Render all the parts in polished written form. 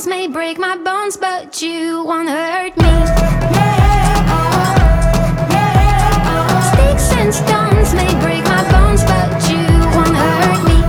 may break my bones, but you wanna hurt me. Sticks and stones may break my bones, but you wanna hurt me.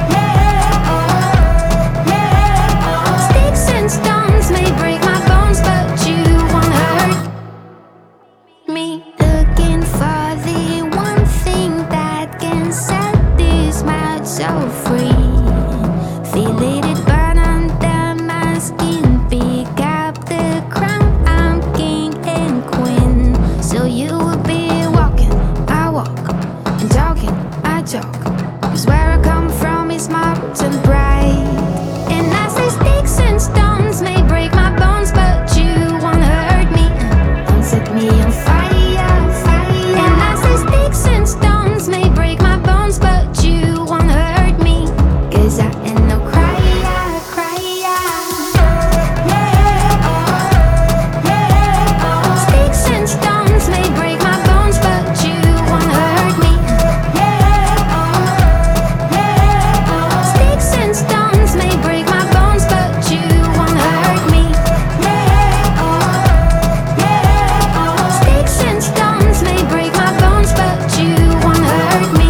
Sticks and stones may break my bones, but you wanna hurt me. Looking for the one thing that can set this mouth so free. Feel it burn under my skin. Pick up the crown, I'm king and queen. So you will be walking, I walk, and talking, I talk. 'Cause where I come from is mountain bright. And I say sticks and stones may break my bones, but you wanna hurt me. Don't set me on fire, fire. And I say sticks and stones may break my bones, but you wanna hurt me. 'Cause I am no crier, crier. Sticks and stones may break my bones, but you wanna hurt me. Sticks and stones may break my bones, but you wanna hurt me. Sticks and stones may break my bones, but you wanna hurt me.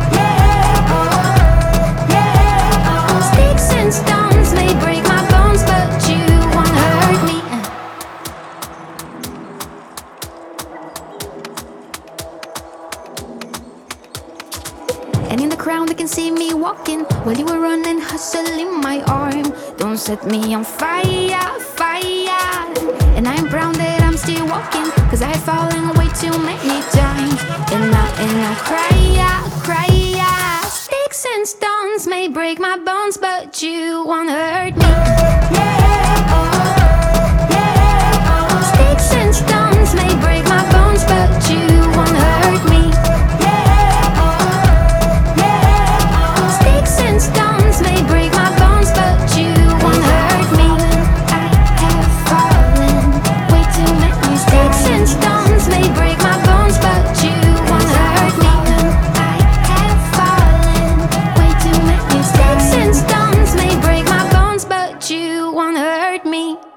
Sticks and stones may break my bones, but you wanna hurt me. And in the crowd they can see me walking while you were running, hustling my arm. Don't set me on fire, fire. And I'm proud that I'm still walking, 'cause I've fallen way too many times. And I cry, sticks and stones may break my bones, but you wanna hurt me. Sticks and stones may break my bones, but you wanna hurt me. Sticks and stones may break my bones, but you wanna hurt me. I have fallen way too many sticks and stones may break my bones, but you wanna hurt me. I have fallen way too many sticks and stones may break my bones, but you wanna hurt me.